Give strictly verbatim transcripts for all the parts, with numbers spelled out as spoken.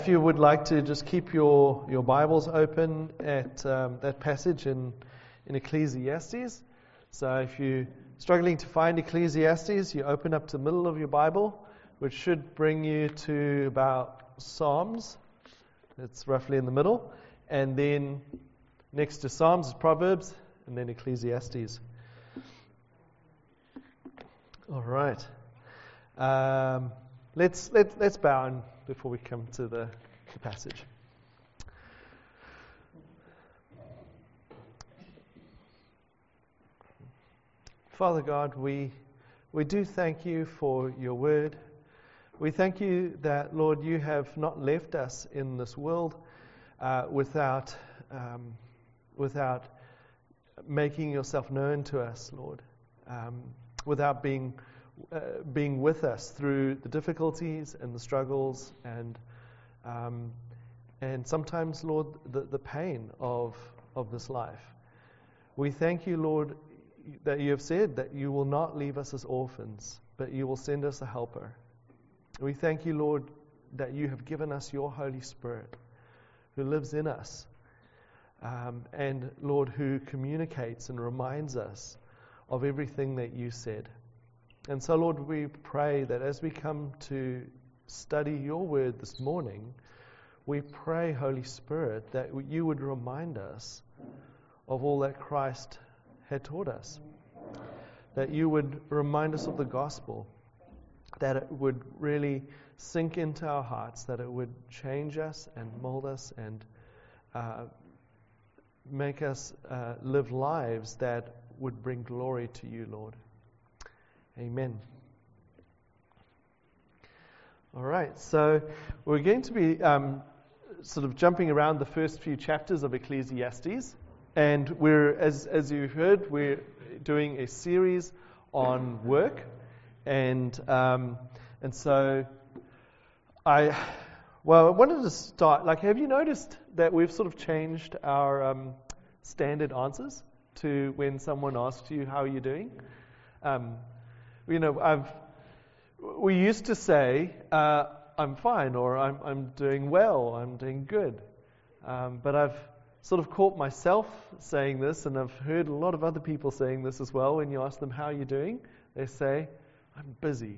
If you would like to just keep your, your Bibles open at um, that passage in, in Ecclesiastes. So if you're struggling to find Ecclesiastes, you open up to the middle of your Bible, which should bring you to about Psalms. It's roughly in the middle. And then next to Psalms is Proverbs, and then Ecclesiastes. All right. Um, let's let, let's bow in before we come to the, the passage. Father God, we we do thank you for your word. We thank you that, Lord, you have not left us in this world uh, without um, without making yourself known to us, Lord, um, without being Uh, being with us through the difficulties and the struggles and um, and sometimes, Lord, the, the pain of of this life. We thank you, Lord, that you have said that you will not leave us as orphans, but you will send us a helper. We thank you, Lord, that you have given us your Holy Spirit who lives in us um, and, Lord, who communicates and reminds us of everything that you said. And so, Lord, we pray that as we come to study your word this morning, we pray, Holy Spirit, that you would remind us of all that Christ had taught us, that you would remind us of the gospel, that it would really sink into our hearts, that it would change us and mold us and uh, make us uh, live lives that would bring glory to you, Lord. Amen. All right, so we're going to be um, sort of jumping around the first few chapters of Ecclesiastes, and we're, as as you heard, we're doing a series on work, and um, and so I, well, I wanted to start. Like, have you noticed that we've sort of changed our um, standard answers to when someone asks you how you're doing? Um, You know, I've we used to say, uh, I'm fine, or I'm I'm doing well, I'm doing good. Um, but I've sort of caught myself saying this, and I've heard a lot of other people saying this as well. When you ask them how you're doing, they say, I'm busy.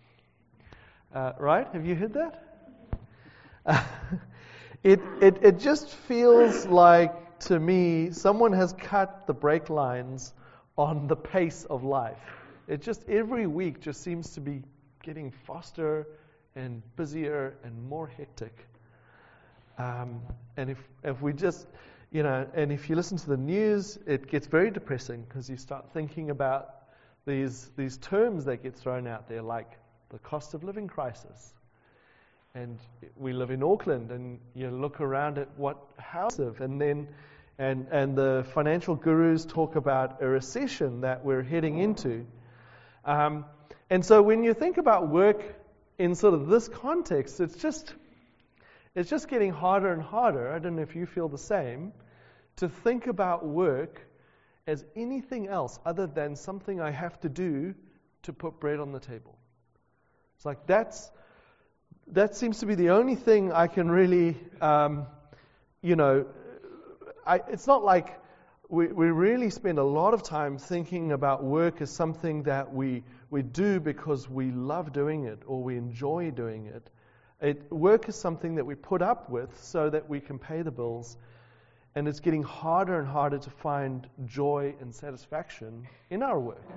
Uh, right? Have you heard that? Uh, it it it just feels like, to me, someone has cut the brake lines on the pace of life. It just, every week just seems to be getting faster and busier and more hectic. Um, and if if we just, you know, and if you listen to the news, it gets very depressing because you start thinking about these these terms that get thrown out there, like the cost of living crisis. And we live in Auckland, and you look around at what house, and then and and the financial gurus talk about a recession that we're heading into. Um, and so when you think about work in sort of this context, it's just it's just getting harder and harder. I don't know if you feel the same, to think about work as anything else other than something I have to do to put bread on the table. It's like that's that seems to be the only thing I can really, um, you know, I, it's not like We we really spend a lot of time thinking about work as something that we we do because we love doing it or we enjoy doing it. It work is something that we put up with so that we can pay the bills, and it's getting harder and harder to find joy and satisfaction in our work.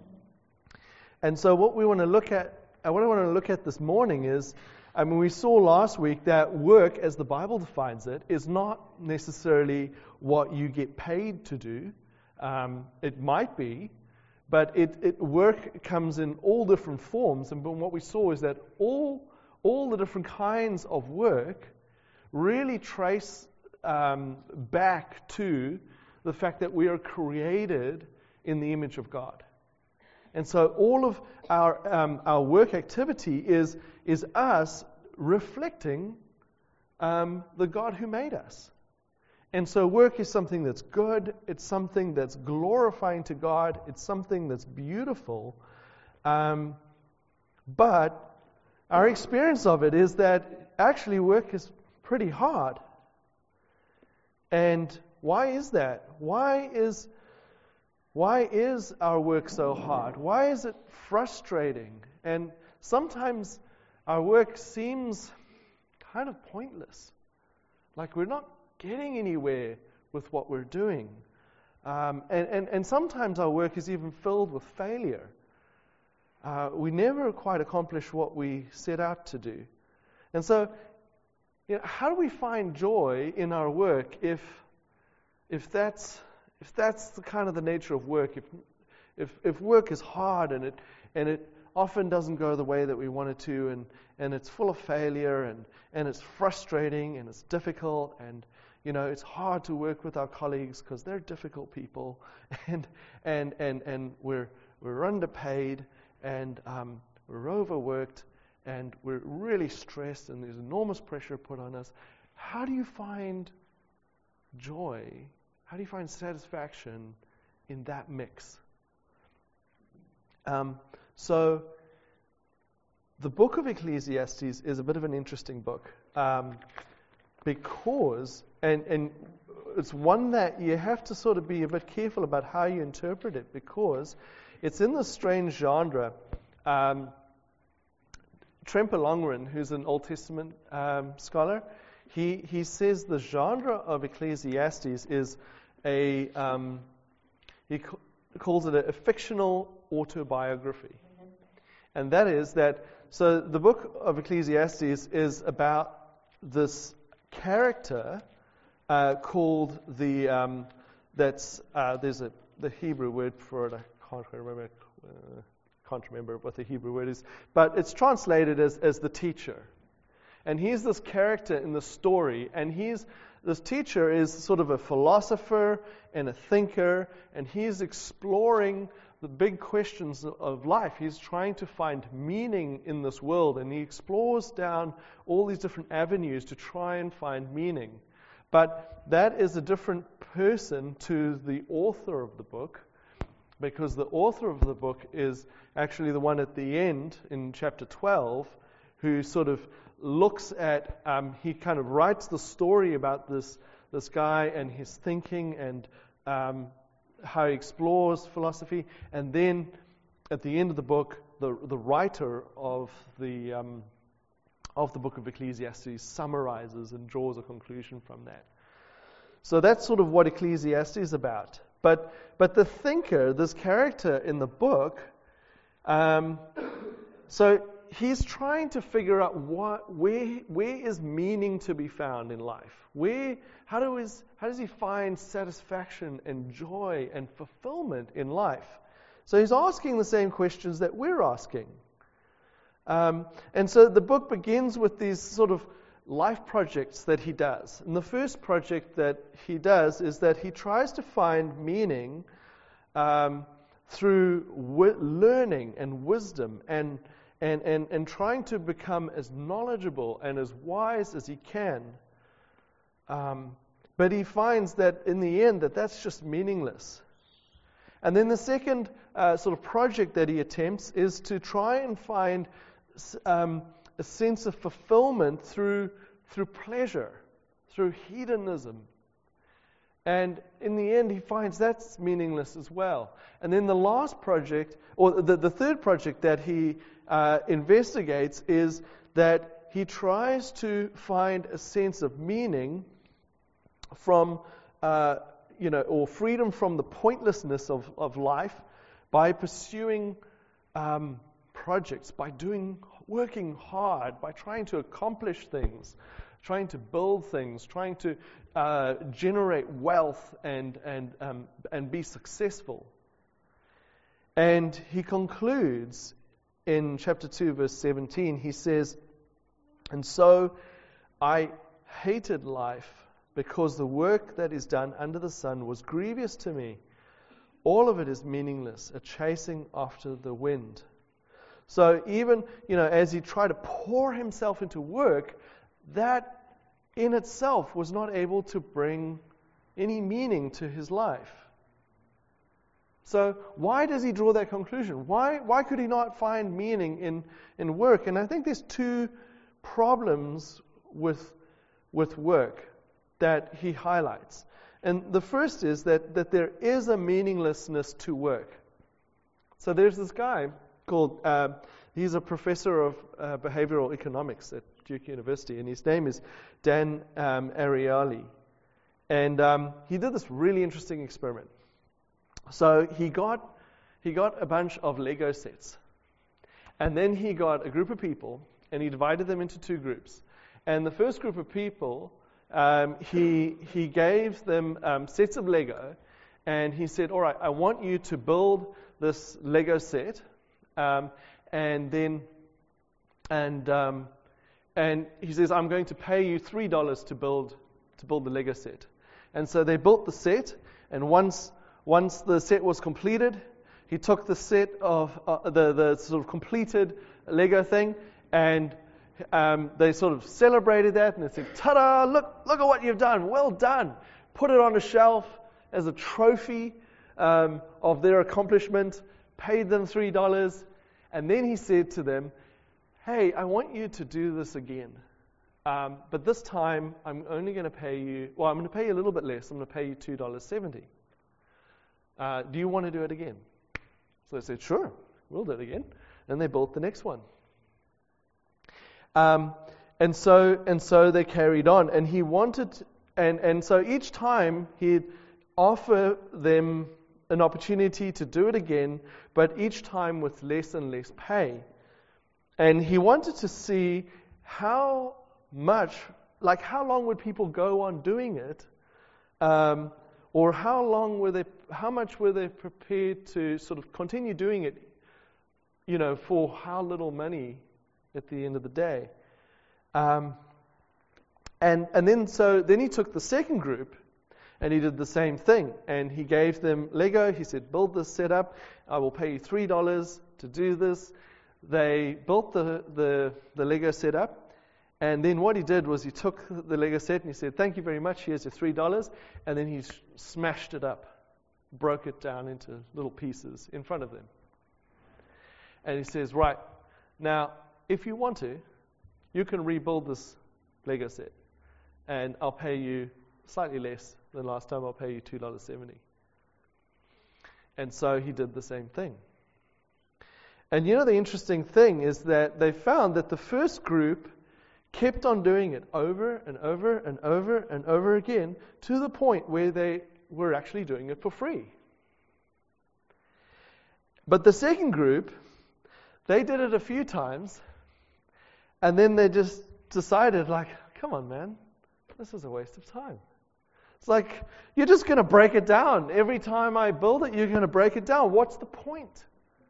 And so what we want to look at, uh, what I want to look at this morning is, I mean, we saw last week that work, as the Bible defines it, is not necessarily what you get paid to do. Um, it might be, but it, it work comes in all different forms. And what we saw is that all all the different kinds of work really trace um, back to the fact that we are created in the image of God. And so all of our um, our work activity is is us reflecting um, the God who made us. And so work is something that's good. It's something that's glorifying to God. It's something that's beautiful. Um, but our experience of it is that actually work is pretty hard. And why is that? Why is why is our work so hard? Why is it frustrating? And sometimes our work seems kind of pointless. Like we're not getting anywhere with what we're doing. Um, and, and, and sometimes our work is even filled with failure. Uh, we never quite accomplish what we set out to do. And so, you know, how do we find joy in our work if if that's if that's the kind of the nature of work? If if if work is hard and it and it often doesn't go the way that we want it to, and, and it's full of failure, and, and it's frustrating, and it's difficult, and you know it's hard to work with our colleagues because they're difficult people, and and and and we're we're underpaid, and um, we're overworked, and we're really stressed, and there's enormous pressure put on us. How do you find joy? How do you find satisfaction in that mix? Um, so, the book of Ecclesiastes is a bit of an interesting book um, because, and, and it's one that you have to sort of be a bit careful about how you interpret it, because it's in this strange genre. Um, Tremper Longren, who's an Old Testament um, scholar, he he says the genre of Ecclesiastes is a um, he ca- calls it a, a fictional autobiography, and that is that. So the book of Ecclesiastes is about this character uh, called the um, that's uh, there's a the Hebrew word for it. I can't remember. Uh, Can't remember what the Hebrew word is, but it's translated as, as the teacher. And he's this character in the story, and he's this teacher is sort of a philosopher and a thinker, and he's exploring the big questions of life. He's trying to find meaning in this world, and he explores down all these different avenues to try and find meaning. But that is a different person to the author of the book, because the author of the book is actually the one at the end in chapter twelve who sort of looks at, um, he kind of writes the story about this this guy and his thinking and um, how he explores philosophy. And then at the end of the book, the the writer of the um, of the book of Ecclesiastes summarizes and draws a conclusion from that. So that's sort of what Ecclesiastes is about. But but the thinker, this character in the book, um, so he's trying to figure out what where where is meaning to be found in life? Where how do his, how does he find satisfaction and joy and fulfillment in life? So he's asking the same questions that we're asking. Um, and so the book begins with these sort of life projects that he does. And the first project that he does is that he tries to find meaning um, through w- learning and wisdom and, and, and, and trying to become as knowledgeable and as wise as he can. Um, but he finds that in the end that that's just meaningless. And then the second uh, sort of project that he attempts is to try and find um, a sense of fulfillment through through pleasure, through hedonism. And in the end, he finds that's meaningless as well. And then the last project, or the, the third project that he uh, investigates is that he tries to find a sense of meaning from, uh, you know, or freedom from the pointlessness of, of life by pursuing um, projects, by doing working hard, by trying to accomplish things, trying to build things, trying to uh, generate wealth and and um, and be successful. And he concludes in chapter two, verse seventeen. He says, "And so I hated life because the work that is done under the sun was grievous to me. All of it is meaningless, a chasing after the wind." So even, you know, as he tried to pour himself into work, that in itself was not able to bring any meaning to his life. So why does he draw that conclusion? Why why could he not find meaning in, in work? And I think there's two problems with with work that he highlights. And the first is that, that there is a meaninglessness to work. So there's this guy called, uh, he's a professor of uh, behavioral economics at Duke University, and his name is Dan um, Ariely. And um, he did this really interesting experiment. So he got he got a bunch of Lego sets. And then he got a group of people, and he divided them into two groups. And the first group of people, um, he he gave them um, sets of Lego, and he said, all right, I want you to build this Lego set, um, and then, and um, and he says, I'm going to pay you three dollars to build to build the Lego set. And so they built the set, and once once the set was completed, he took the set of uh, the the sort of completed Lego thing, and um, they sort of celebrated that, and they said, "Ta-da! Look look at what you've done. Well done." Put it on a shelf as a trophy um, of their accomplishment. Paid them three dollars, and then he said to them, "Hey, I want you to do this again. Um, but this time, I'm only going to pay you, well, I'm going to pay you a little bit less. I'm going to pay you two dollars and seventy cents. Uh, do you want to do it again?" So they said, "Sure, we'll do it again." And they built the next one. Um, and so and so they carried on. And he wanted, to, and, and so each time he'd offer them an opportunity to do it again, but each time with less and less pay. And he wanted to see how much, like how long would people go on doing it, um, or how long were they, how much were they prepared to sort of continue doing it, you know, for how little money at the end of the day. Um, and and then so then he took the second group, and he did the same thing, and he gave them Lego. He said, "Build this setup. I will pay you three dollars to do this." They built the the, the Lego setup. And then what he did was he took the Lego set and he said, "Thank you very much, here's your three dollars. And then he sh- smashed it up, broke it down into little pieces in front of them. And he says, "Right, now, if you want to, you can rebuild this Lego set. And I'll pay you slightly less than last time. I'll pay you two dollars and seventy cents. And so he did the same thing. And you know, the interesting thing is that they found that the first group kept on doing it over and over and over and over again to the point where they were actually doing it for free. But the second group, they did it a few times, and then they just decided, like, come on, man, this is a waste of time. It's like, you're just going to break it down. Every time I build it, you're going to break it down. What's the point?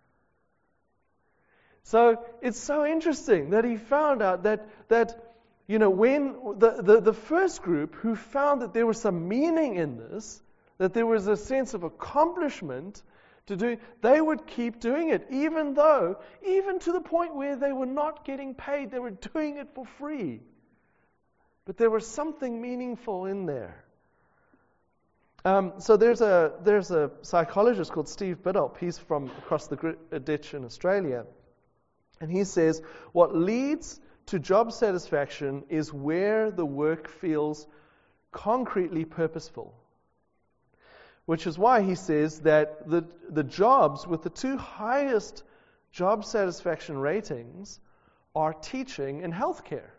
So it's so interesting that he found out that, that you know, when the, the, the first group who found that there was some meaning in this, that there was a sense of accomplishment to do, they would keep doing it, even though, even to the point where they were not getting paid, they were doing it for free. But there was something meaningful in there. Um, so there's a there's a psychologist called Steve Biddulph. He's from across the ditch in Australia. And he says, what leads to job satisfaction is where the work feels concretely purposeful. Which is why he says that the, the jobs with the two highest job satisfaction ratings are teaching and healthcare.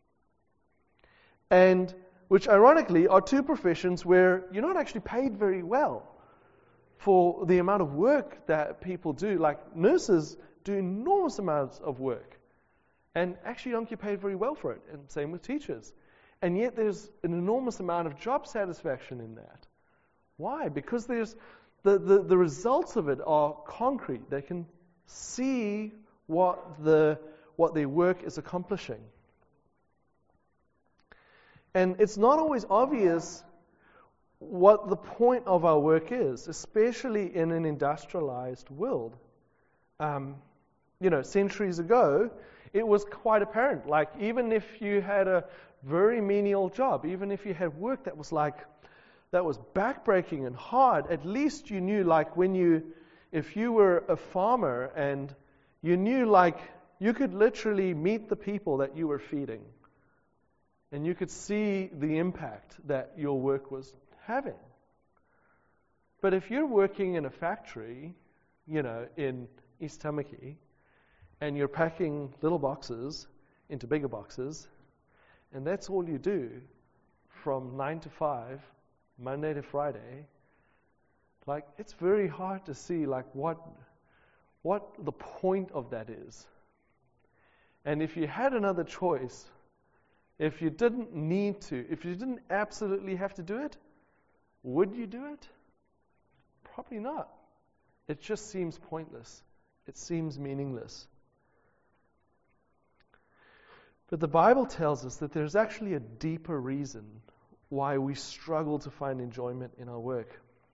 And which ironically are two professions where you're not actually paid very well for the amount of work that people do. Like nurses do enormous amounts of work and actually don't get paid very well for it, and same with teachers. And yet there's an enormous amount of job satisfaction in that. Why? Because there's the, the, the results of it are concrete. They can see what the what their work is accomplishing. And it's not always obvious what the point of our work is, especially in an industrialized world. Um, you know, centuries ago, it was quite apparent. Like, even if you had a very menial job, even if you had work that was like, that was backbreaking and hard, at least you knew, like, when you, if you were a farmer and you knew, like, you could literally meet the people that you were feeding. And you could see the impact that your work was having. But if you're working in a factory, you know, in East Tamaki, and you're packing little boxes into bigger boxes, and that's all you do from nine to five, Monday to Friday, like, it's very hard to see, like, what, what the point of that is. And if you had another choice, if you didn't need to, if you didn't absolutely have to do it, would you do it? Probably not. It just seems pointless. It seems meaningless. But the Bible tells us that there's actually a deeper reason why we struggle to find enjoyment in our work.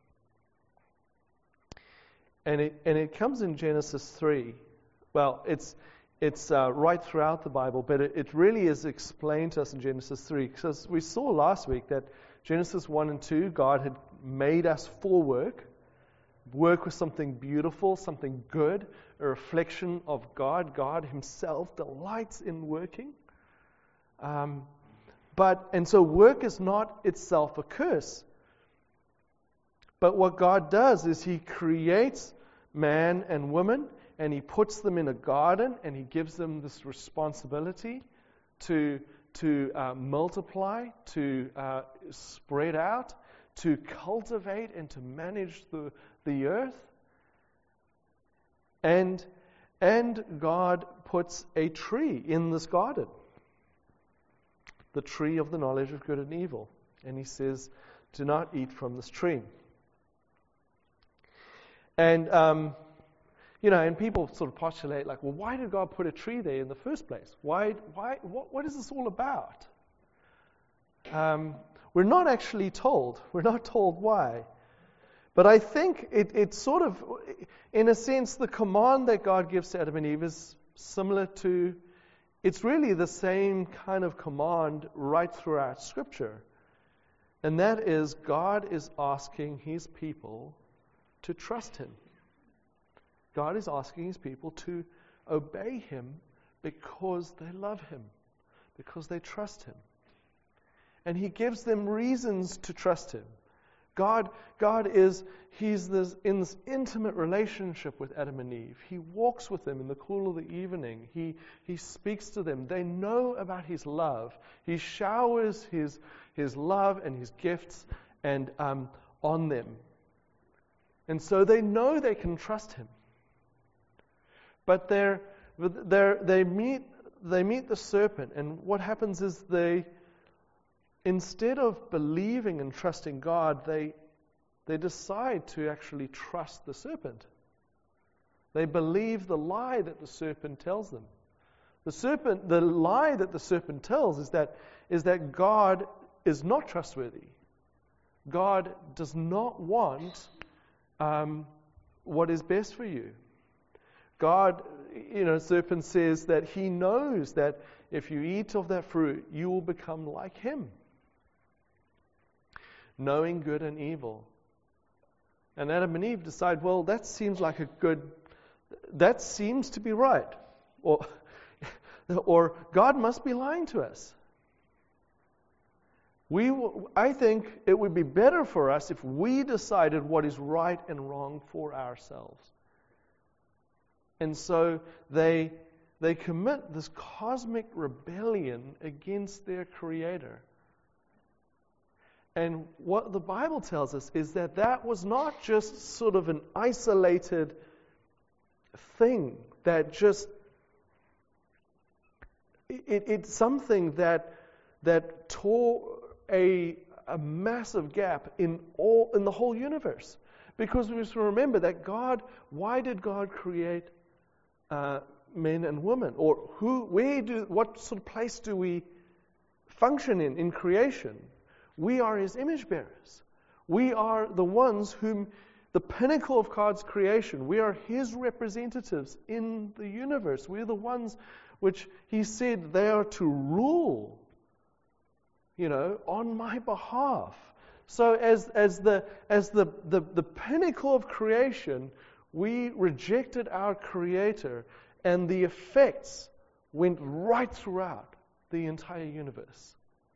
And it, and it comes in Genesis three. Well, it's it's uh, right throughout the Bible, but it, it really is explained to us in Genesis three. Because we saw last week that Genesis one and two, God had made us for work. Work was something beautiful, something good, a reflection of God. God himself delights in working. Um, but and so work is not itself a curse. But what God does is he creates man and woman, and he puts them in a garden, and he gives them this responsibility to, to uh, multiply, to uh, spread out, to cultivate and to manage the, the earth. And, and God puts a tree in this garden, the tree of the knowledge of good and evil. And he says, do not eat from this tree. And, um, you know, and people sort of postulate, like, well, why did God put a tree there in the first place? Why, why, what, what is this all about? Um, we're not actually told. We're not told why. But I think it, it's sort of, in a sense, the command that God gives to Adam and Eve is similar to, it's really the same kind of command right throughout Scripture. And that is, God is asking his people to trust him. God is asking his people to obey him because they love him, because they trust him. And he gives them reasons to trust him. God, God is, he's this, in this intimate relationship with Adam and Eve. He walks with them in the cool of the evening. He, he speaks to them. They know about his love. He showers his, his love and his gifts and um, on them. And so they know they can trust him. But they're, they're, they meet they meet the serpent, and what happens is they, instead of believing and trusting God, they they decide to actually trust the serpent. They believe the lie that the serpent tells them. The serpent, the lie that the serpent tells is that is that God is not trustworthy. God does not want Um, what is best for you. God, you know, serpent says that he knows that if you eat of that fruit, you will become like him, knowing good and evil. And Adam and Eve decide, well, that seems like a good, that seems to be right. Or, or God must be lying to us. We, I think it would be better for us if we decided what is right and wrong for ourselves. And so they, they commit this cosmic rebellion against their Creator. And what the Bible tells us is that that was not just sort of an isolated thing that just, it, it's something that, that tore A, a massive gap in all in the whole universe. Because we must remember that God, why did God create uh, men and women? Or who, where do, what sort of place do we function in in creation? We are his image bearers. We are the ones whom, the pinnacle of God's creation, we are his representatives in the universe. We're the ones which he said they are to rule, you know, on my behalf. So as as the as the, the, the pinnacle of creation, we rejected our Creator, and the effects went right throughout the entire universe.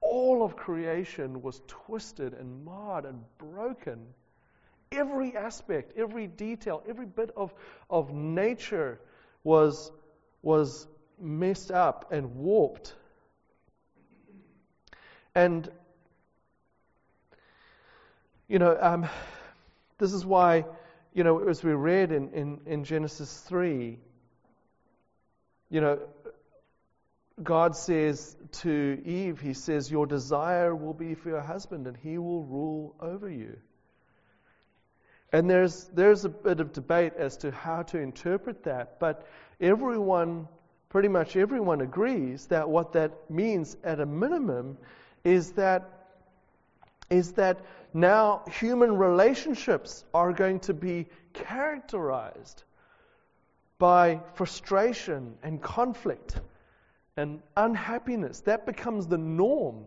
all of creation was twisted and marred and broken. Every aspect, every detail, every bit of, of nature was, was messed up and warped. And, you know, um, this is why, you know, as we read in, in, in Genesis three, you know, God says to Eve, He says, your desire will be for your husband and he will rule over you. And there's there's a bit of debate as to how to interpret that, but everyone, pretty much everyone agrees that what that means at a minimum is that is that now human relationships are going to be characterized by frustration and conflict and unhappiness. That becomes the norm.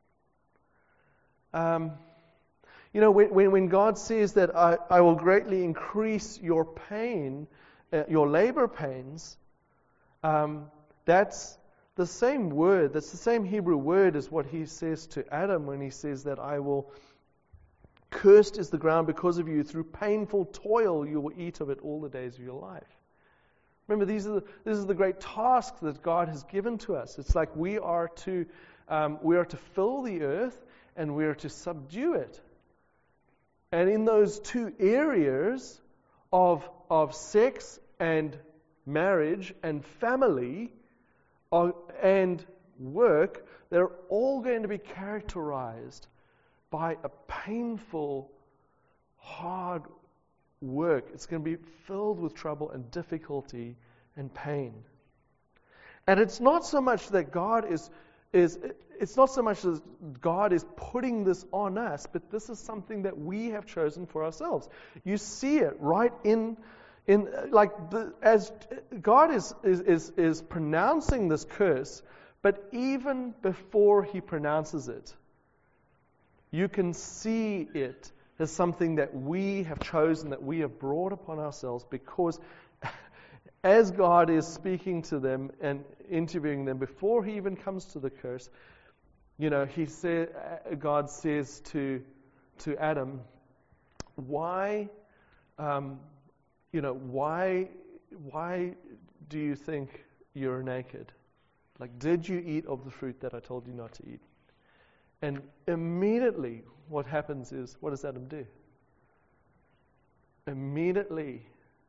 Um, you know, when, when God says that I, I will greatly increase your pain, uh, your labor pains, um, that's the same word, that's the same Hebrew word as what He says to Adam when He says that I will, cursed is the ground because of you, through painful toil you will eat of it all the days of your life. Remember, these are the, this is the great task that God has given to us. It's like we are to um, we are to fill the earth and we are to subdue it. And in those two areas of of sex and marriage and family are, and work, they're all going to be characterized by a painful, hard work. It's going to be filled with trouble and difficulty and pain. And it's not so much that God is is it's not so much that God is putting this on us, but this is something that we have chosen for ourselves. You see it right in in like the, as God is is is, is pronouncing this curse, but even before He pronounces it, you can see it as something that we have chosen, that we have brought upon ourselves, because as God is speaking to them and interviewing them before He even comes to the curse, you know, He said, God says to to Adam, why, um, you know, why why do you think you're naked? Like, did you eat of the fruit that I told you not to eat? And immediately, what happens is, what does Adam do? Immediately,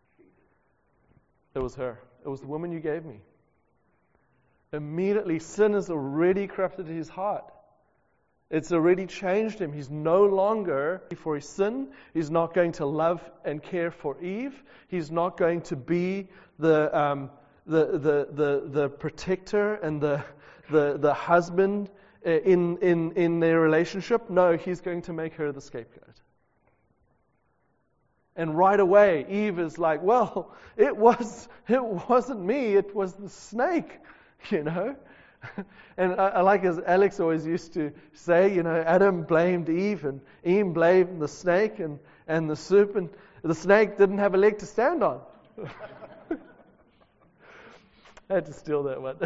it was her. It was the woman you gave me. Immediately, sin has already corrupted his heart. It's already changed him. He's no longer for his sin. He's not going to love and care for Eve. He's not going to be the um, the, the the the protector and the the the husband in in in their relationship. No, he's going to make her the scapegoat. And right away, Eve is like, well, it was it wasn't me, it was the snake, you know. And I, I like as Alex always used to say, you know, Adam blamed Eve and Eve blamed the snake, and, and the serpent, the snake didn't have a leg to stand on. I had to steal that one.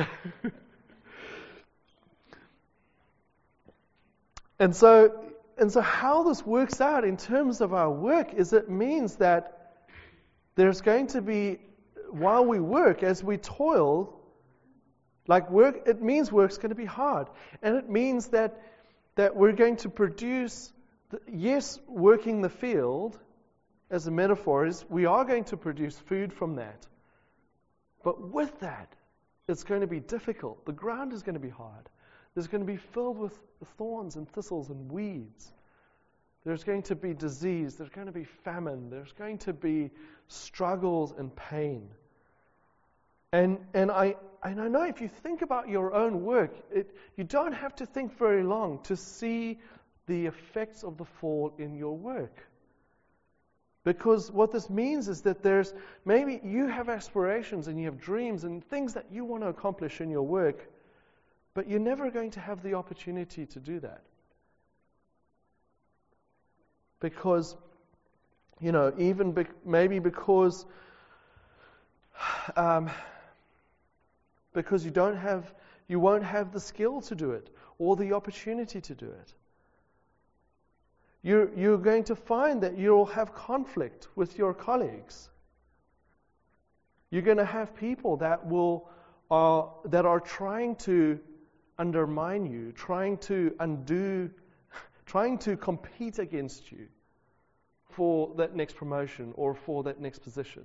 And so, and so how this works out in terms of our work is it means that there's going to be, while we work, as we toil, like work, it means work's going to be hard. And it means that that we're going to produce, the, yes, working the field, as a metaphor, is we are going to produce food from that. But with that, it's going to be difficult. The ground is going to be hard. There's going to be filled with thorns and thistles and weeds. There's going to be disease. There's going to be famine. There's going to be struggles and pain. And and I and I know if you think about your own work, it, you don't have to think very long to see the effects of the fall in your work. Because what this means is that there's, maybe you have aspirations and you have dreams and things that you want to accomplish in your work, but you're never going to have the opportunity to do that. Because, you know, even be, maybe because um, because you don't have, you won't have the skill to do it, or the opportunity to do it. You're, you're going to find that you'll have conflict with your colleagues. You're going to have people that will uh, that are trying to undermine you, trying to undo, trying to compete against you for that next promotion or for that next position.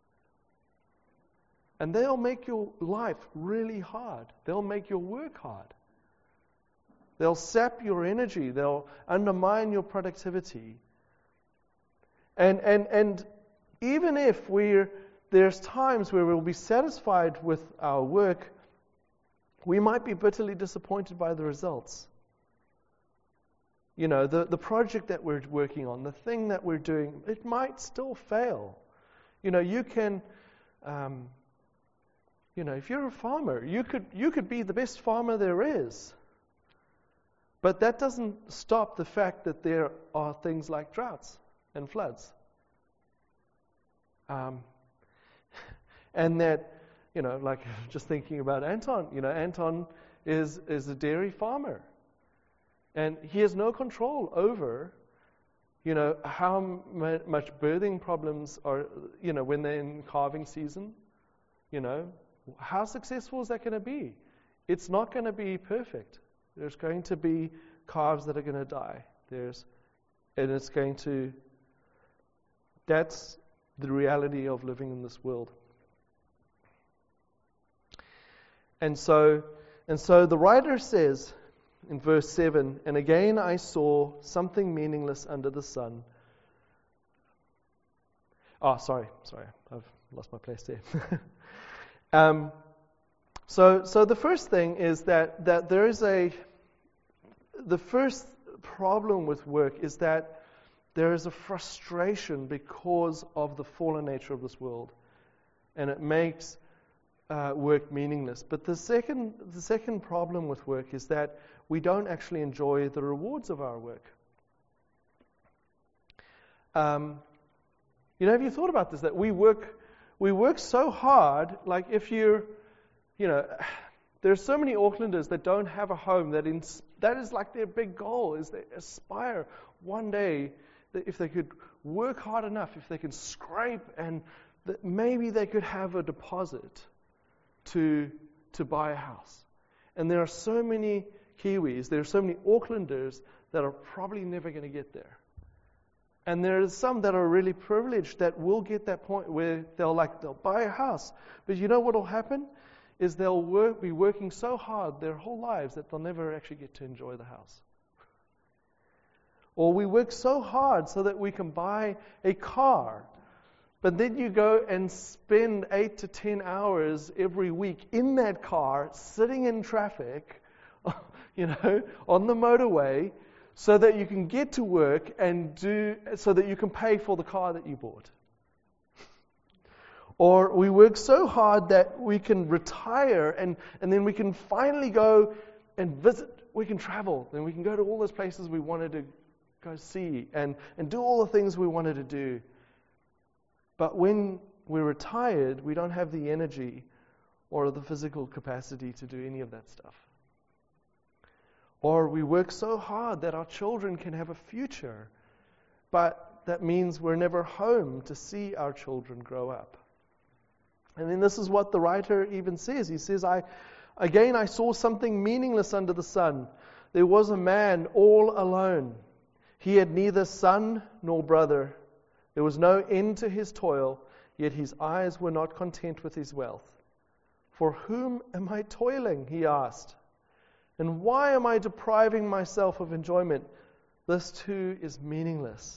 And they'll make your life really hard. They'll make your work hard. They'll sap your energy. They'll undermine your productivity. And and and even if we're there's times where we'll be satisfied with our work, we might be bitterly disappointed by the results. You know, the, the project that we're working on, the thing that we're doing, it might still fail. You know, you can, um, you know, if you're a farmer, you could you could be the best farmer there is. But that doesn't stop the fact that there are things like droughts and floods. Um, and that, you know, like just thinking about Anton, you know, Anton is, is a dairy farmer. And he has no control over, you know, how m- much birthing problems are, you know, when they're in calving season. You know, how successful is that going to be? It's not going to be perfect. There's going to be calves that are going to die. There's, and it's going to, that's the reality of living in this world. And so, and so the writer says in verse seven, and again I saw something meaningless under the sun. Oh, sorry, sorry, I've lost my place there. um, so, so the first thing is that that there is a, the first problem with work is that there is a frustration because of the fallen nature of this world, and it makes uh, work meaningless. But the second, the second problem with work is that we don't actually enjoy the rewards of our work. Um, you know, have you thought about this? That we work, we work so hard. Like if you're, you know, there's so many Aucklanders that don't have a home. That in, that is like their big goal. Is they aspire one day that if they could work hard enough, if they can scrape, and that maybe they could have a deposit to to buy a house. And there are so many Kiwis, there are so many Aucklanders that are probably never going to get there. And there are some that are really privileged that will get that point where they'll like they'll buy a house. But you know what will happen? Is they'll work, be working so hard their whole lives that they'll never actually get to enjoy the house. Or we work so hard so that we can buy a car, but then you go and spend eight to ten hours every week in that car, sitting in traffic, you know, on the motorway, so that you can get to work and do, so that you can pay for the car that you bought. Or we work so hard that we can retire and, and then we can finally go and visit, we can travel, then we can go to all those places we wanted to go see and, and do all the things we wanted to do. But when we're retired, we don't have the energy or the physical capacity to do any of that stuff. Or we work so hard that our children can have a future, but that means we're never home to see our children grow up. And then this is what the writer even says. He says, I again I saw something meaningless under the sun. There was a man all alone. He had neither son nor brother. There was no end to his toil, yet his eyes were not content with his wealth. For whom am I toiling? He asked. And why am I depriving myself of enjoyment? This too is meaningless.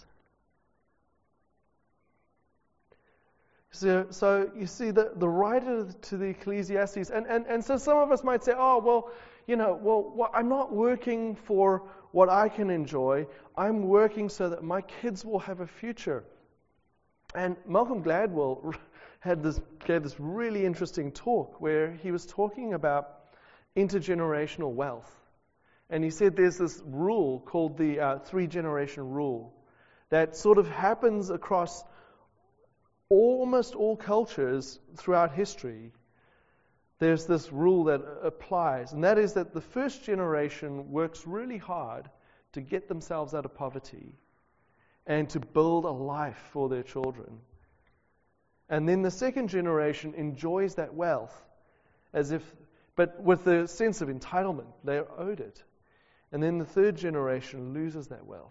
So, so you see, the, the writer to the Ecclesiastes, and, and, and so some of us might say, oh, well, you know, well, well, I'm not working for what I can enjoy. I'm working so that my kids will have a future. And Malcolm Gladwell had this gave this really interesting talk where he was talking about intergenerational wealth. And he said there's this rule called the uh, three-generation rule that sort of happens across almost all cultures throughout history, there's this rule that applies, and that is that the first generation works really hard to get themselves out of poverty and to build a life for their children. And then the second generation enjoys that wealth as if, but with the sense of entitlement, they're owed it. And then the third generation loses that wealth.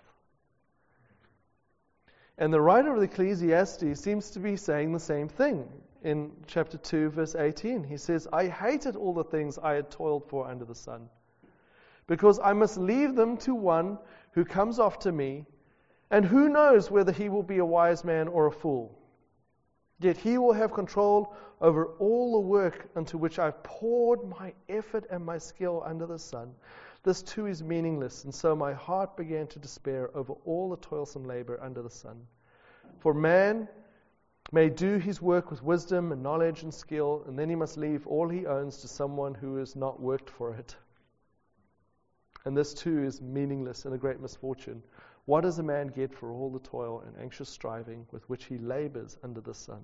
And the writer of Ecclesiastes seems to be saying the same thing. In chapter two, verse eighteen, he says, I hated all the things I had toiled for under the sun, because I must leave them to one who comes after me, and who knows whether he will be a wise man or a fool. Yet he will have control over all the work unto which I've poured my effort and my skill under the sun. This too is meaningless, and so my heart began to despair over all the toilsome labor under the sun. For man may do his work with wisdom and knowledge and skill, and then he must leave all he owns to someone who has not worked for it. And this too is meaningless and a great misfortune. What does a man get for all the toil and anxious striving with which he labors under the sun?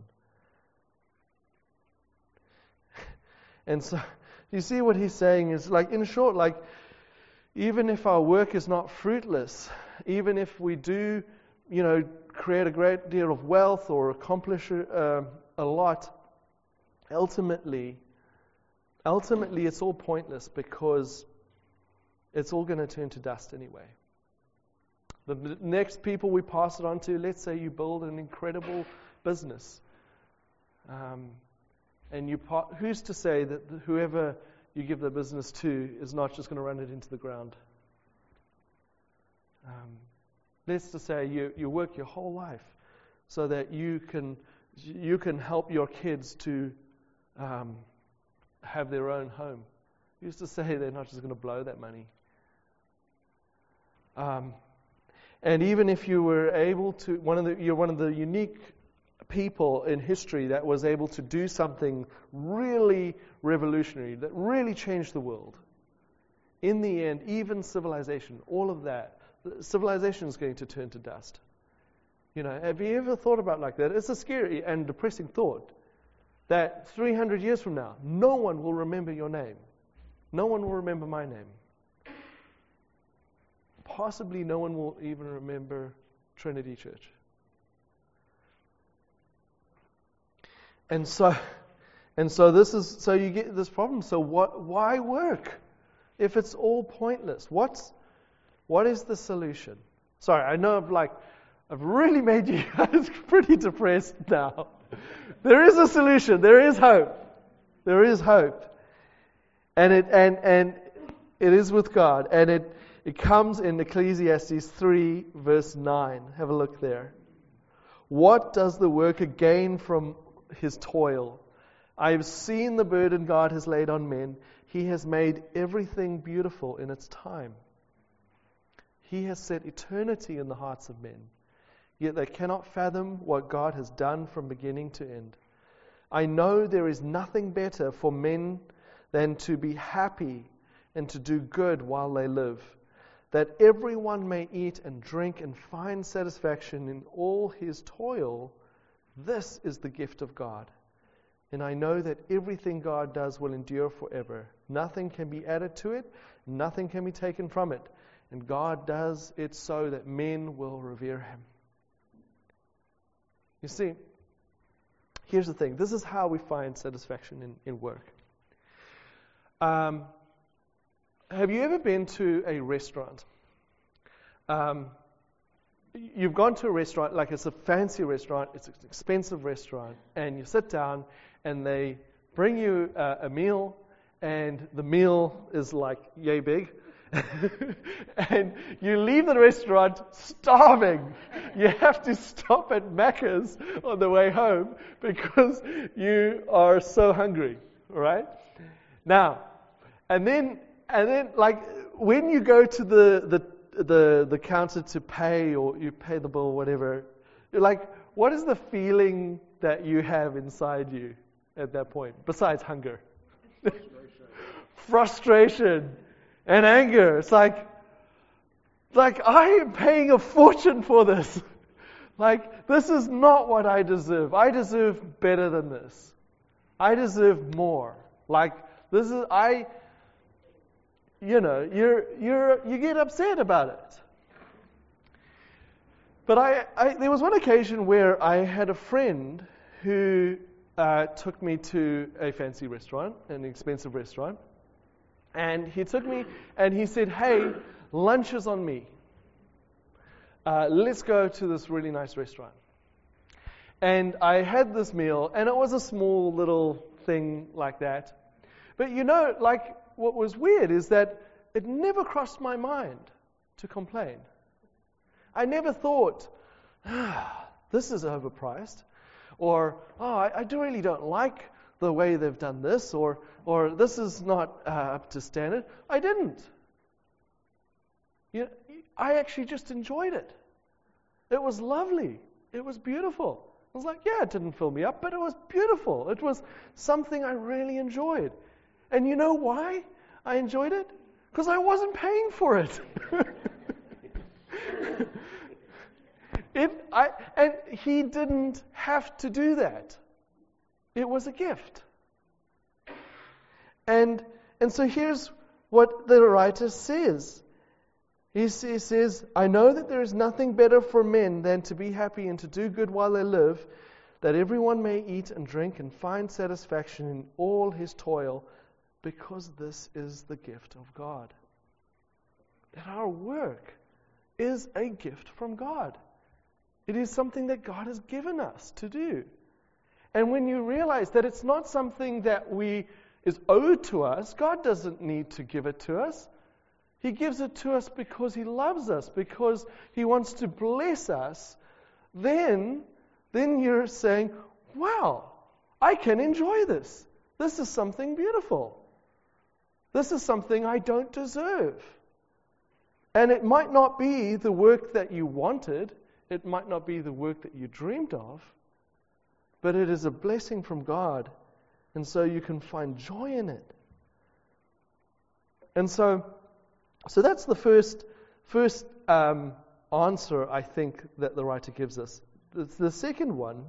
And so, you see what he's saying is, like, in short, like, even if our work is not fruitless, even if we do, you know, create a great deal of wealth or accomplish uh, a lot, ultimately, ultimately it's all pointless, because it's all going to turn to dust anyway. The next people we pass it on to, let's say you build an incredible business. Um, and you pa- who's to say that whoever you give the business to is not just going to run it into the ground? Um, let's just say you, you work your whole life so that you can you can help your kids to um, have their own home. Who's to say they're not just going to blow that money? Um, and even if you were able to, one of the you're one of the unique people in history that was able to do something really revolutionary, that really changed the world. In the end, even civilization, all of that, civilization is going to turn to dust. You know, have you ever thought about it like that? It's a scary and depressing thought that three hundred years from now, no one will remember your name. No one will remember my name. Possibly no one will even remember Trinity Church. And so, and so this is so you get this problem. So what? Why work if it's all pointless? What's what is the solution? Sorry, I know I've like I've really made you guys pretty depressed now. There is a solution. There is hope. There is hope, and it and and it is with God, and it it comes in Ecclesiastes three verse nine. Have a look there. What does the worker gain from his toil? I have seen the burden God has laid on men. He has made everything beautiful in its time. He has set eternity in the hearts of men, yet they cannot fathom what God has done from beginning to end. I know there is nothing better for men than to be happy and to do good while they live, that everyone may eat and drink and find satisfaction in all his toil. This is the gift of God. And I know that everything God does will endure forever. Nothing can be added to it, nothing can be taken from it. And God does it so that men will revere Him. You see, here's the thing. This is how we find satisfaction in, in work. Um, have you ever been to a restaurant? Um, you've gone to a restaurant, like it's a fancy restaurant, it's an expensive restaurant, and you sit down and they bring you uh, a meal, and the meal is like yay big. And you leave the restaurant starving. You have to stop at Macca's on the way home because you are so hungry, right? Now, and then, and then, like when you go to the the the, the counter to pay, or you pay the bill, or whatever, you're like, what is the feeling that you have inside you at that point, besides hunger? Frustration. And anger. It's like, like I am paying a fortune for this. Like, this is not what I deserve. I deserve better than this. I deserve more. Like, this is, I, you know, you're, you're, you get upset about it. But I, I, there was one occasion where I had a friend who uh, took me to a fancy restaurant, an expensive restaurant. And he took me and he said, hey, lunch is on me. Uh, let's go to this really nice restaurant. And I had this meal, and it was a small little thing like that. But you know, like, what was weird is that it never crossed my mind to complain. I never thought, ah, this is overpriced, or, oh, I, I do really don't like the way they've done this, or, or this is not uh, up to standard. I didn't. You know, I actually just enjoyed it. It was lovely. It was beautiful. I was like, yeah, it didn't fill me up, but it was beautiful. It was something I really enjoyed. And you know why I enjoyed it? Because I wasn't paying for it. It, I, and he didn't have to do that. It was a gift. And, and so here's what the writer says. He says, I know that there is nothing better for men than to be happy and to do good while they live, that everyone may eat and drink and find satisfaction in all his toil, because this is the gift of God. That our work is a gift from God. It is something that God has given us to do. And when you realize that it's not something that we is owed to us, God doesn't need to give it to us. He gives it to us because He loves us, because He wants to bless us. Then, then you're saying, wow, I can enjoy this. This is something beautiful. This is something I don't deserve. And it might not be the work that you wanted. It might not be the work that you dreamed of. But it is a blessing from God. And so you can find joy in it. And so, so that's the first, first um, answer, I think, that the writer gives us. The, the second one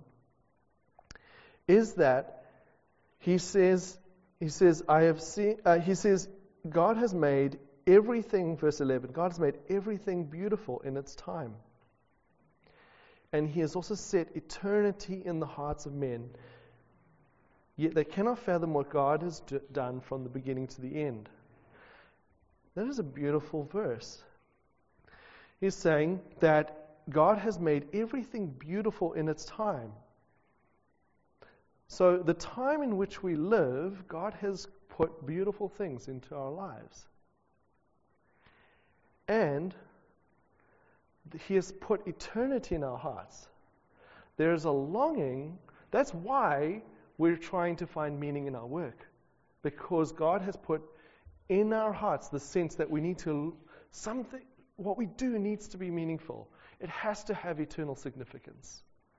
is that he says, he says, I have seen. Uh, he says, God has made everything. Verse eleven. God has made everything beautiful in its time, and He has also set eternity in the hearts of men. Yet they cannot fathom what God has d- done from the beginning to the end. That is a beautiful verse. He's saying that God has made everything beautiful in its time. So the time in which we live, God has put beautiful things into our lives. And He has put eternity in our hearts. There's a longing. That's why we're trying to find meaning in our work. Because God has put in our hearts the sense that we need to, something, what we do needs to be meaningful. It has to have eternal significance.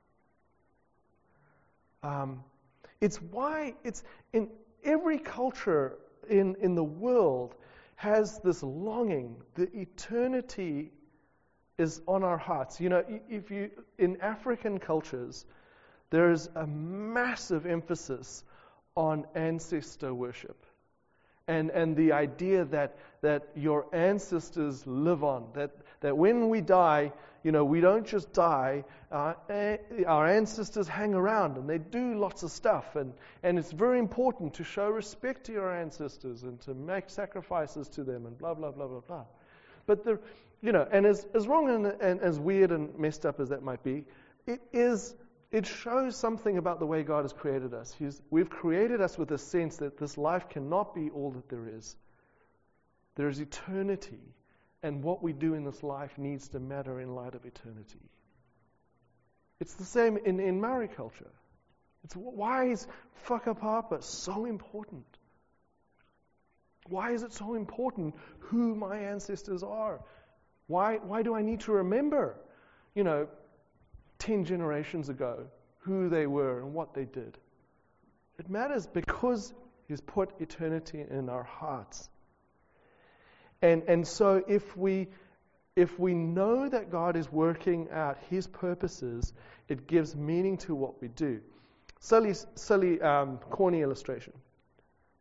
Um, it's why it's in every culture in, in the world has this longing. The eternity is on our hearts. You know, if you in African cultures, there is a massive emphasis on ancestor worship. And and the idea that that your ancestors live on, that that when we die, you know, we don't just die. Uh, our ancestors hang around and they do lots of stuff, and and it's very important to show respect to your ancestors and to make sacrifices to them, and blah blah blah blah blah. But the, you know, and as as wrong and, and as weird and messed up as that might be, it is. It shows something about the way God has created us. He's, we've created us with a sense that this life cannot be all that there is. There is eternity, and what we do in this life needs to matter in light of eternity. It's the same in, in Maori culture. It's why is whakapapa so important? Why is it so important who my ancestors are? Why, why do I need to remember, you know, ten generations ago, who they were and what they did? It matters because He's put eternity in our hearts. And and so if we if we know that God is working out His purposes, it gives meaning to what we do. Silly, silly, um, corny illustration.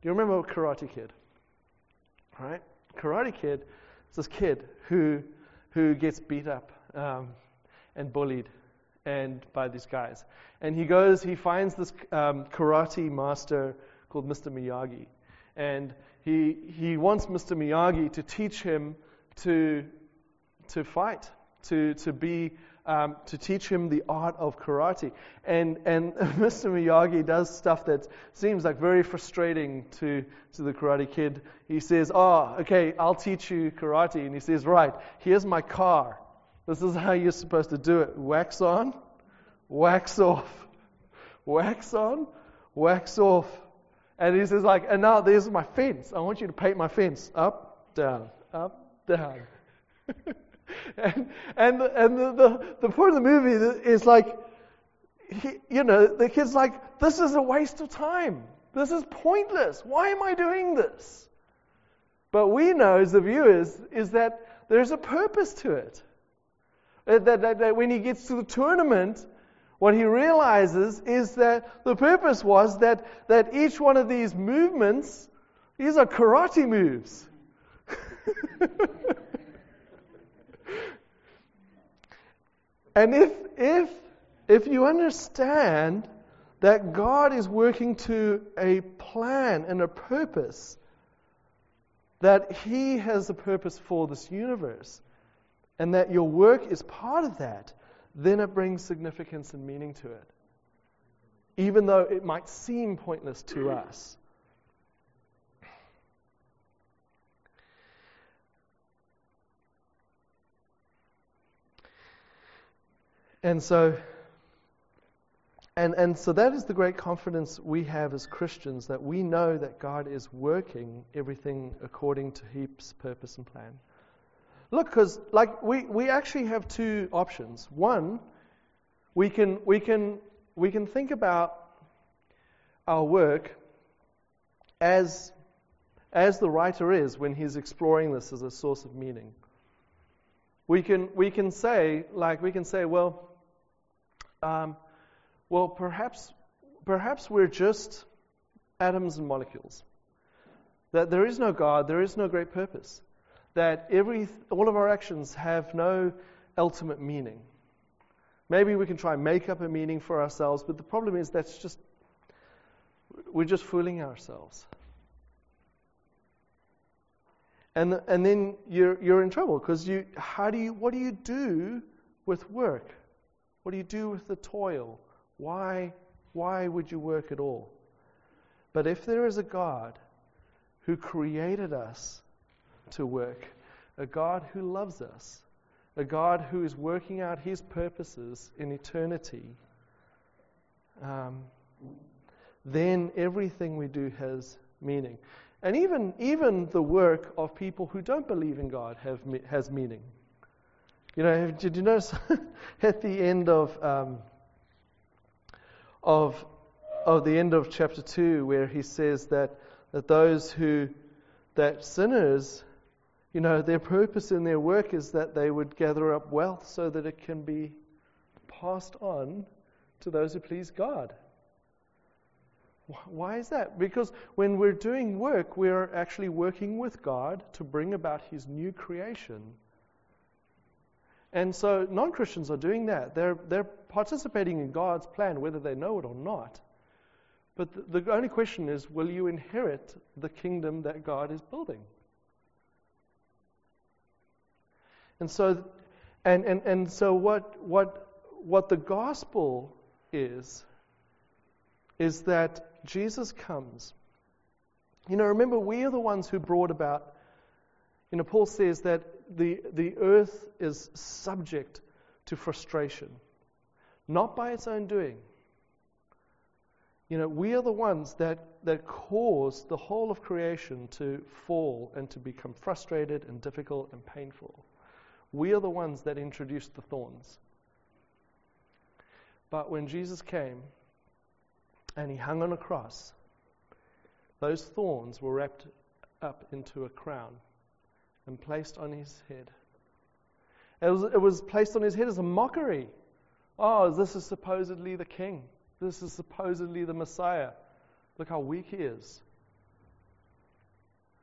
Do you remember Karate Kid? Right? Karate Kid is this kid who who gets beat up um, and bullied and by these guys. And he goes, he finds this um, karate master called Mister Miyagi. And he he wants Mister Miyagi to teach him to to fight, to to be um, to teach him the art of karate. And and Mister Miyagi does stuff that seems like very frustrating to to the Karate Kid. He says, "Oh, okay, I'll teach you karate." And he says, "Right, here's my car. This is how you're supposed to do it. Wax on, wax off, wax on, wax off." And he says, like, and now there's my fence. I want you to paint my fence. Up, down, up, down. and and, the, and the, the, the point of the movie is like, he, you know, the kid's like, this is a waste of time. This is pointless. Why am I doing this? But we know as the viewers is that there's a purpose to it. That, that, that when he gets to the tournament, what he realizes is that the purpose was that, that each one of these movements, these are karate moves. And if if if you understand that God is working to a plan and a purpose, that He has a purpose for this universe, and that your work is part of that, then it brings significance and meaning to it, even though it might seem pointless to us. And so, and, and so that is the great confidence we have as Christians, that we know that God is working everything according to His purpose and plan. Look, because like we, we actually have two options. One, we can we can we can think about our work as as the writer is when he's exploring this as a source of meaning. We can we can say like we can say well, um, well perhaps perhaps we're just atoms and molecules. That there is no God, there is no great purpose. That every all of our actions have no ultimate meaning. Maybe we can try and make up a meaning for ourselves, but the problem is that's just we're just fooling ourselves. And and then you're you're in trouble because you how do you what do you do with work? What do you do with the toil? Why why would you work at all? But if there is a God who created us to work, a God who loves us, a God who is working out His purposes in eternity, um, then everything we do has meaning. And even even the work of people who don't believe in God have has meaning. You know, did you notice at the end of um, of of the end of chapter two, where he says that that those who that sinners, you know, their purpose in their work is that they would gather up wealth so that it can be passed on to those who please God. Why is that? Because when we're doing work, we're actually working with God to bring about His new creation. And so non-Christians are doing that. They're they're participating in God's plan, whether they know it or not. But the, the only question is, will you inherit the kingdom that God is building? And so, and, and, and so what what what the gospel is, is that Jesus comes. You know, remember, we are the ones who brought about, you know, Paul says that the, the earth is subject to frustration, not by its own doing. You know, we are the ones that, that cause the whole of creation to fall and to become frustrated and difficult and painful. We are the ones that introduced the thorns. But when Jesus came and He hung on a cross, those thorns were wrapped up into a crown and placed on His head. It was, it was placed on His head as a mockery. Oh, this is supposedly the King. This is supposedly the Messiah. Look how weak He is.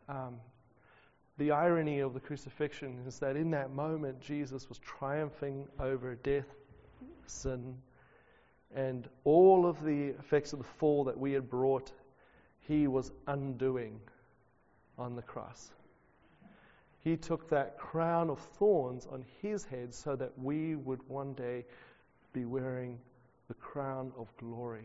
um, the irony of the crucifixion is that in that moment, Jesus was triumphing over death, sin, and all of the effects of the fall that we had brought, he was undoing on the cross. He took that crown of thorns on his head so that we would one day be wearing the crown of glory.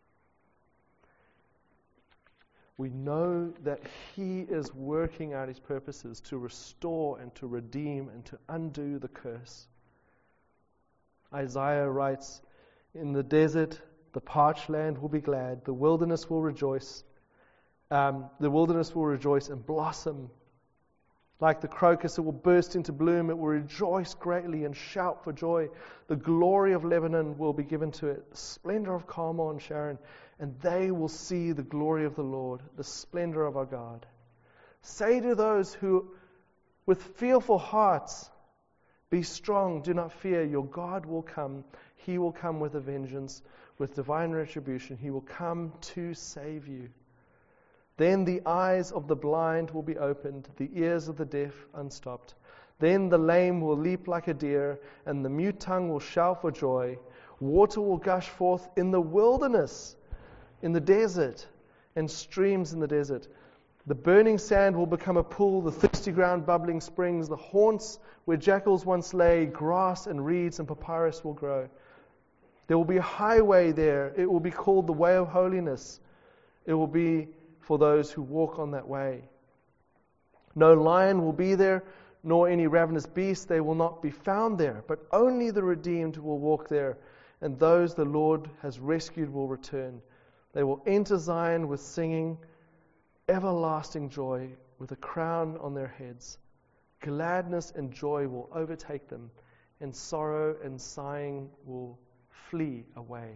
We know that he is working out his purposes to restore and to redeem and to undo the curse. Isaiah writes, "In the desert, the parched land will be glad. The wilderness will rejoice. Um, the wilderness will rejoice and blossom. Like the crocus, it will burst into bloom. It will rejoice greatly and shout for joy. The glory of Lebanon will be given to it, the splendor of Carmel and Sharon, and they will see the glory of the Lord, the splendor of our God. Say to those who, with fearful hearts, be strong, do not fear. Your God will come. He will come with a vengeance, with divine retribution. He will come to save you. Then the eyes of the blind will be opened, the ears of the deaf unstopped. Then the lame will leap like a deer, and the mute tongue will shout for joy. Water will gush forth in the wilderness, in the desert, and streams in the desert. The burning sand will become a pool, the thirsty ground bubbling springs. The haunts where jackals once lay, grass and reeds and papyrus will grow. There will be a highway there. It will be called the way of holiness. It will be for those who walk on that way. No lion will be there, nor any ravenous beast. They will not be found there, but only the redeemed will walk there, and those the Lord has rescued will return. They will enter Zion with singing, everlasting joy, with a crown on their heads. Gladness and joy will overtake them, and sorrow and sighing will flee away."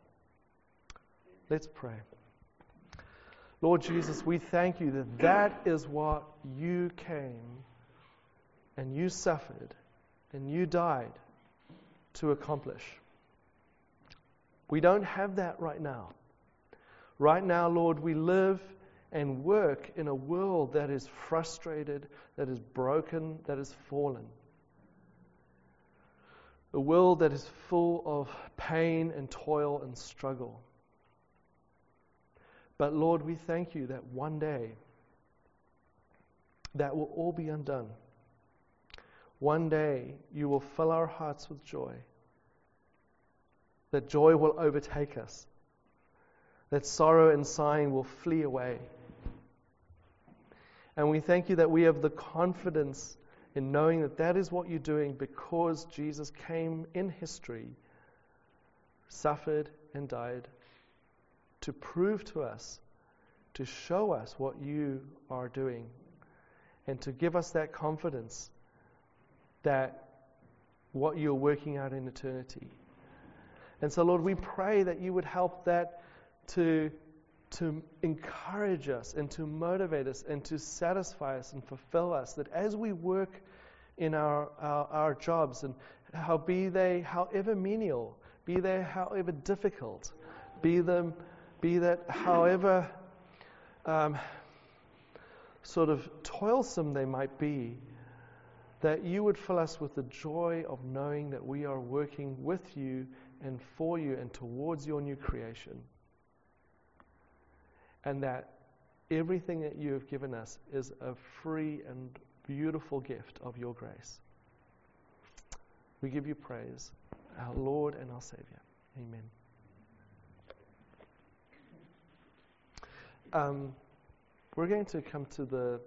Let's pray. Lord Jesus, we thank you that that is what you came and you suffered and you died to accomplish. We don't have that right now. Right now, Lord, we live and work in a world that is frustrated, that is broken, that is fallen. A world that is full of pain and toil and struggle. But Lord, we thank you that one day that will all be undone. One day you will fill our hearts with joy. That joy will overtake us. That sorrow and sighing will flee away. And we thank you that we have the confidence in knowing that that is what you're doing because Jesus came in history, suffered and died, to prove to us, to show us what you are doing, and to give us that confidence that what you're working out in eternity. And so, Lord, we pray that you would help that to, to encourage us and to motivate us and to satisfy us and fulfill us, that as we work in our, our, our jobs, and how be they however menial, be they however difficult, be them Be that however um, sort of toilsome they might be, that you would fill us with the joy of knowing that we are working with you and for you and towards your new creation. And that everything that you have given us is a free and beautiful gift of your grace. We give you praise, our Lord and our Savior. Amen. Um, we're going to come to the